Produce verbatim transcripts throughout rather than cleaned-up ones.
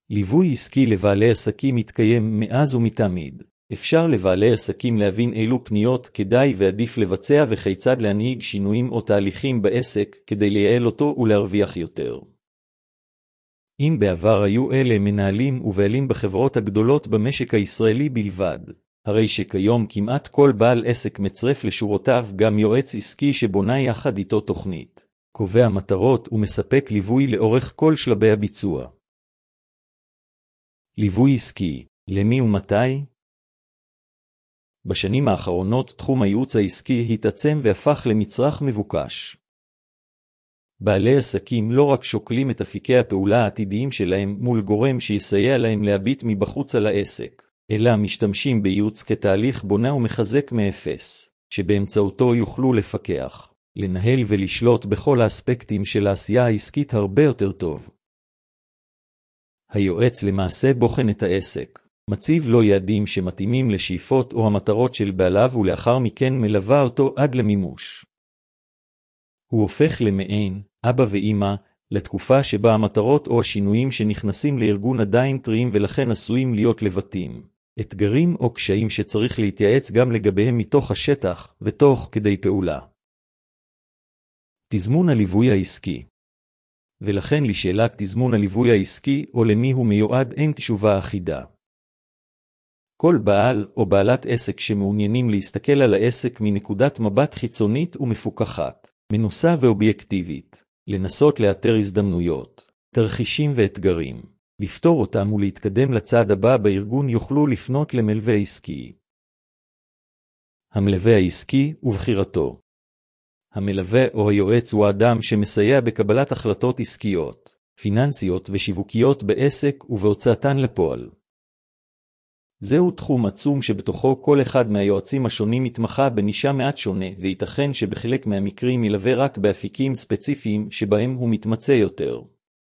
ליווי עסקי לבעלי עסקים מתקיים מאז ומתמיד. אפשר לבעלי עסקים להבין אילו פניות כדאי ועדיף לבצע וכיצד להנהיג שינויים או תהליכים בעסק כדי לייעל אותו ולהרוויח יותר. אם בעבר היו אלה מנהלים ובעלים בחברות הגדולות במשק הישראלי בלבד, הרי שכיום כמעט כל בעל עסק מצרף לשורותיו גם יועץ עסקי שבונה יחד איתו תוכנית, קובע מטרות ומספק ליווי לאורך כל שלבי הביצוע. ליווי עסקי, למי ומתי? בשנים האחרונות תחום הייעוץ העסקי התעצם והפך למצרך מבוקש. בעלי עסקים לא רק שוקלים את אפיקי הפעולה העתידיים שלהם מול גורם שיסייע להם להביט מבחוץ על העסק, אלא משתמשים בייעוץ כתהליך בונה ומחזק מאפס, שבאמצעותו יוכלו לפקח, לנהל ולשלוט בכל האספקטים של העשייה העסקית הרבה יותר טוב. היועץ למעשה בוחן את העסק, מציב לו יעדים שמתאימים לשאיפות או המטרות של בעליו ולאחר מכן מלווה אותו עד למימוש. הוא הופך למעין אבא ואמא לתקופה שבה המטרות או השינויים שנכנסים לארגון עדיין טריים ולכן עשויים להיות לבטים, אתגרים או קשיים שצריך להתייעץ גם לגביהם מתוך השטח ותוך כדי פעולה. תזמון הליווי העסקי. ולכן לשאלת תזמון הליווי העסקי או למי הוא מיועד אין תשובה אחידה. כל בעל או בעלת עסק שמעוניינים להסתכל על העסק מנקודת מבט חיצונית ומפוקחת, מנוסה ואובייקטיבית, לנסות לאתר הזדמנויות, תרחישים ואתגרים, לפתור אותם ולהתקדם לצעד הבא בארגון יוכלו לפנות למלווה עסקי. המלווה העסקי ובחירתו. המלווה או היועץ הוא האדם שמסייע בקבלת החלטות עסקיות, פיננסיות ושיווקיות בעסק ובהוצאתן לפועל. זהו תחום עצום שבתוכו כל אחד מהיועצים השונים מתמחה בנישה מעט שונה, וייתכן שבחלק מהמקרים ילווה רק באפיקים ספציפיים שבהם הוא מתמצא יותר.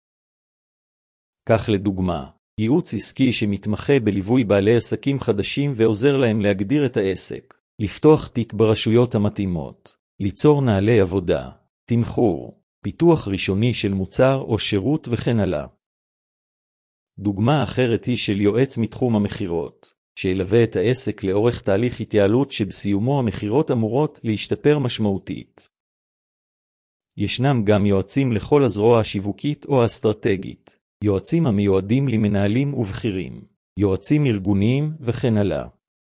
כך לדוגמה, ייעוץ עסקי שמתמחה בליווי בעלי עסקים חדשים ועוזר להם להגדיר את העסק, לפתוח תיק ברשויות המתאימות, ליצור נהלי עבודה, תמחור, פיתוח ראשוני של מוצר או שירות וכן הלאה. דוגמה אחרת היא של יועץ מתחום המחירות, שילווה את העסק לאורך תהליך התייעלות שבסיומו המחירות אמורות להשתפר משמעותית. ישנם גם יועצים לכל הזרוע השיווקית או האסטרטגית, יועצים המיועדים למנהלים ובכירים, יועצים ארגוניים וכן הלאה.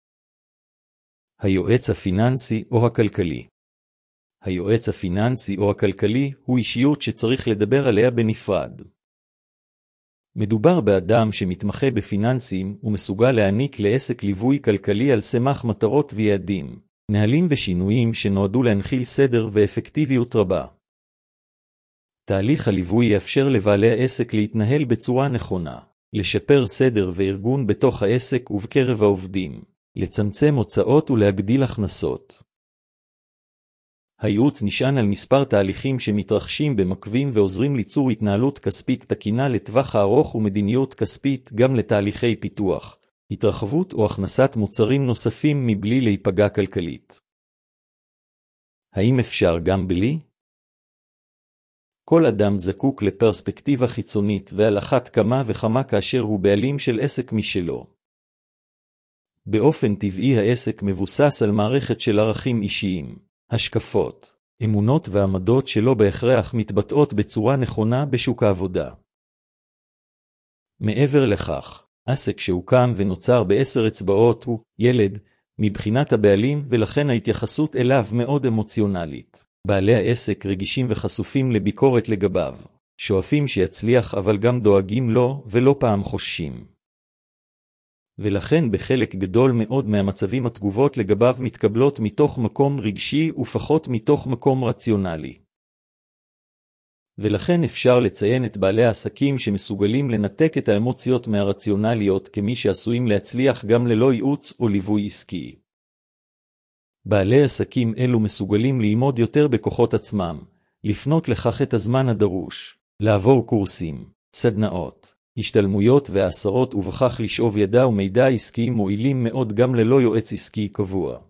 היועץ הפיננסי או הכלכלי. היועץ הפיננסי או הכלכלי הוא אישיות שצריך לדבר עליה בנפרד. מדובר באדם שמתמחה בפיננסים ומסוגל להעניק לעסק ליווי כלכלי על סמך מטרות ויעדים, נהלים ושינויים שנועדו להנחיל סדר ואפקטיביות רבה. תהליך הליווי יאפשר לבעלי העסק להתנהל בצורה נכונה, לשפר סדר וארגון בתוך העסק ובקרב העובדים, לצמצם הוצאות ולהגדיל הכנסות. הייעוץ נשען על מספר תהליכים שמתרחשים במקביל ועוזרים ליצור התנהלות כספית תקינה לטווח הארוך ומדיניות כספית גם לתהליכי פיתוח, התרחבות או הכנסת מוצרים נוספים מבלי להיפגע כלכלית. האם אפשר גם בלי? כל אדם זקוק לפרספקטיבה חיצונית ועל אחת כמה וכמה כאשר הוא בעלים של עסק משלו. באופן טבעי העסק מבוסס על מערכת של ערכים אישיים. השקפות, אמונות ועמדות שלא בהכרח מתבטאות בצורה נכונה בשוק העבודה. מעבר לכך, עסק שהוקם ונוצר בעשר אצבעות הוא ילד מבחינת הבעלים ולכן ההתייחסות אליו מאוד אמוציונלית. בעלי העסק רגישים וחשופים לביקורת לגביו, שואפים שיצליח אבל גם דואגים לו ולא פעם חוששים. ולכן בחלק גדול מאוד מהמצבים התגובות לגביו מתקבלות מתוך מקום רגשי ופחות מתוך מקום רציונלי. ולכן אפשר לציין את בעלי העסקים שמסוגלים לנתק את האמוציות מהרציונליות כמי שעשויים להצליח גם ללא ייעוץ או ליווי עסקי. בעלי עסקים אלו מסוגלים ללמוד יותר בכוחות עצמם, לפנות לכך את הזמן הדרוש, לעבור קורסים, סדנאות, השתלמויות ועשרות ובכך לשאוב ידע ומידע עסקי מועילים מאוד גם ללא יועץ עסקי קבוע.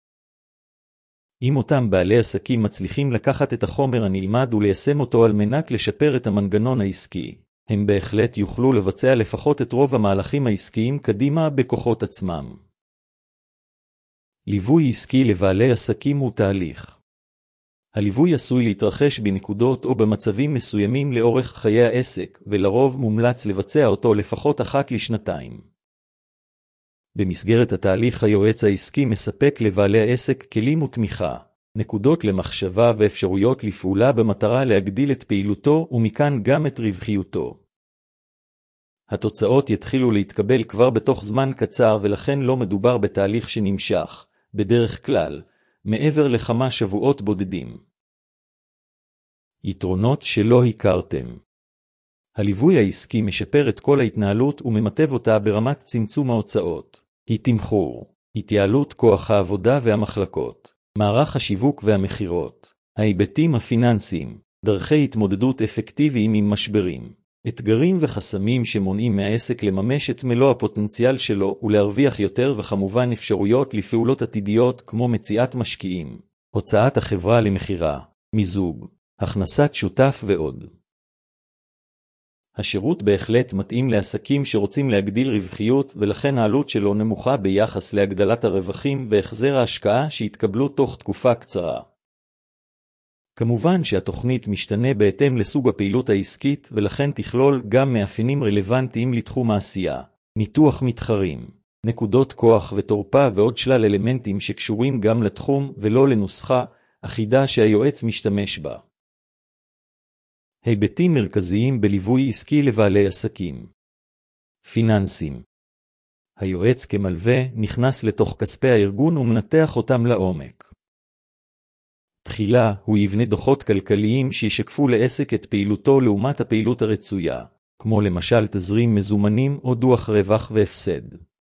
אם אותם בעלי עסקים מצליחים לקחת את החומר הנלמד וליישם אותו על מנת לשפר את המנגנון העסקי, הם בהחלט יוכלו לבצע לפחות את רוב המהלכים העסקיים קדימה בכוחות עצמם. ליווי עסקי לבעלי עסקים הוא תהליך. הליווי עשוי להתרחש בנקודות או במצבים מסוימים לאורך חיי העסק, ולרוב מומלץ לבצע אותו לפחות אחת לשנתיים. במסגרת התהליך היועץ העסקי מספק לבעלי העסק כלים ותמיכה, נקודות למחשבה ואפשרויות לפעולה במטרה להגדיל את פעילותו ומכאן גם את רווחיותו. התוצאות יתחילו להתקבל כבר בתוך זמן קצר ולכן לא מדובר בתהליך שנמשך, בדרך כלל, מעבר לכמה שבועות בודדים. יתרונות שלא הכרתם. הליווי העסקי משפר את כל ההתנהלות וממטב אותה ברמת צמצום ההוצאות, היא תמחור, התייעלות כוח העבודה והמחלקות, מערך השיווק והמחירות, ההיבטים הפיננסיים, דרכי התמודדות אפקטיביים עם משברים, אתגרים וחסמים שמונעים מהעסק לממש את מלוא הפוטנציאל שלו ולהרוויח יותר וכמובן אפשרויות לפעולות עתידיות כמו מציאת משקיעים, הוצאת החברה למחירה, מיזוג, הכנסת שותף ועוד. השירות בהחלט מתאים לעסקים שרוצים להגדיל רווחיות ולכן העלות שלו נמוכה ביחס להגדלת הרווחים והחזר ההשקעה שהתקבלו תוך תקופה קצרה. כמובן שהתוכנית משתנה בהתאם לסוג הפעילות העסקית ולכן תכלול גם מאפיינים רלוונטיים לתחום העשייה, ניתוח מתחרים, נקודות כוח ותורפה ועוד שלל אלמנטים שקשורים גם לתחום ולא לנוסחה אחידה שהיועץ משתמש בה. היבטים מרכזיים בליווי עסקי לבעלי עסקים. פיננסים. היועץ כמלווה נכנס לתוך כספי הארגון ומנתח אותם לעומק. תחילה הוא יבנה דוחות כלכליים שישקפו לעסק את פעילותו לעומת הפעילות הרצויה, כמו למשל תזרים מזומנים או דוח רווח והפסד.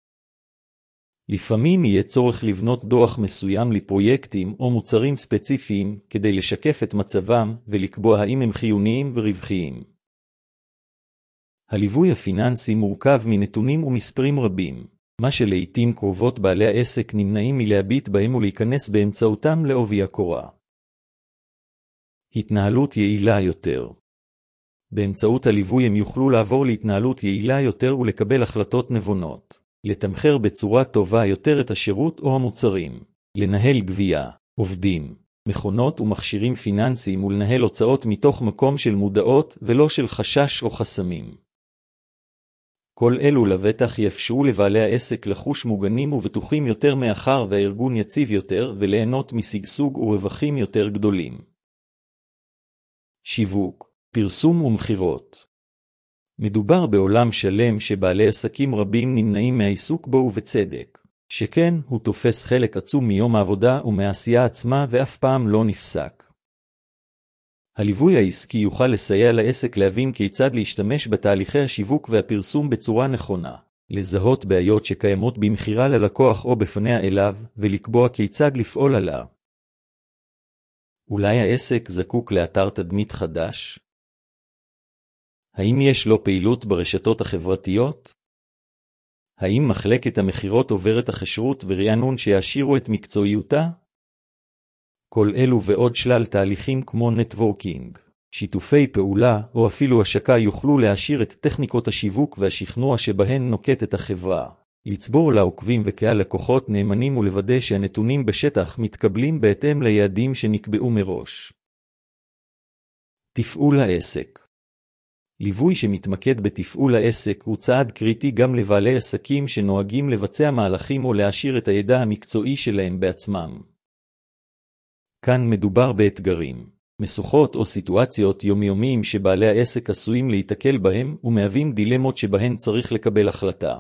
לפעמים יהיה צורך לבנות דוח מסוים לפרויקטים או מוצרים ספציפיים כדי לשקף את מצבם ולקבוע האם הם חיוניים ורווחיים. הליווי הפיננסי מורכב מנתונים ומספרים רבים, מה שלעיתים קרובות בעלי העסק נמנעים מלהביט בהם ולהיכנס באמצעותם לעובי הקורה. התנהלות יעילה יותר. באמצעות הליווי הם יוכלו לעבור להתנהלות יעילה יותר ולקבל החלטות נבונות, לתמחר בצורה טובה יותר את השירות או המוצרים, לנהל גבייה, עובדים, מכונות ומכשירים פיננסיים ולנהל הוצאות מתוך מקום של מודעות ולא של חשש או חסמים. כל אלו לבטח יאפשרו לבעלי העסק לחוש מוגנים ובטוחים יותר מאחר והארגון יציב יותר וליהנות משגשוג ורווחים יותר גדולים. שיווק, פרסום ומחירות. מדובר בעולם שלם שבעלי עסקים רבים נמנעים מהעיסוק בו ובצדק, שכן הוא תופס חלק עצום מיום העבודה ומעשייה עצמה ואף פעם לא נפסק. הליווי העסקי יוכל לסייע לעסק להבין כיצד להשתמש בתהליכי השיווק והפרסום בצורה נכונה, לזהות בעיות שקיימות במחירה ללקוח או בפניה אליו ולקבוע כיצד לפעול עליה. אולי העסק זקוק לאתר תדמית חדש? האם יש לו פעילות ברשתות החברתיות? האם מחלקת המחירות עוברת החשרות ורענון שיעשירו את מקצועיותה? כל אלו ועוד שלל תהליכים כמו נטוורקינג, שיתופי פעולה או אפילו השקה יוכלו להעשיר את טכניקות השיווק והשכנוע שבהן נוקטת החברה, לצבור לעוקבים וקהל לקוחות נאמנים ולוודא שהנתונים בשטח מתקבלים בהתאם ליעדים שנקבעו מראש. תפעול העסק. ליווי שמתמקד בתפעול העסק הוא צעד קריטי גם לבעלי עסקים שנוהגים לבצע מהלכים או להעשיר את הידע המקצועי שלהם בעצמם. כאן מדובר באתגרים, משוכות או סיטואציות יומיומיים שבעלי העסק עשויים להתקל בהם ומהווים דילמות שבהן צריך לקבל החלטה.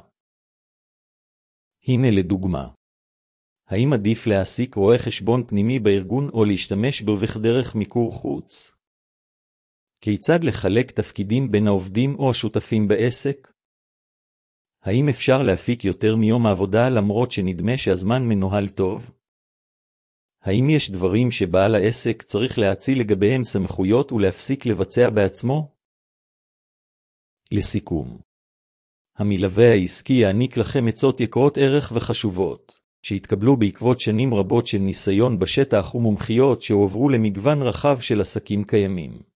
הנה לדוגמה. האם עדיף להעסיק רואה חשבון פנימי בארגון או להשתמש בו דרך מיקור חוץ? כיצד לחלק תפקידים בין העובדים או השותפים בעסק? האם אפשר להפיק יותר מיום העבודה למרות שנדמה שהזמן מנוהל טוב? האם יש דברים שבעל העסק צריך להציל לגביהם סמכויות ולהפסיק לבצע בעצמו? לסיכום, המלווה העסקי יעניק לכם עצות יקרות ערך וחשובות, שהתקבלו בעקבות שנים רבות של ניסיון בשטח ומומחיות שהועברו למגוון רחב של עסקים קיימים.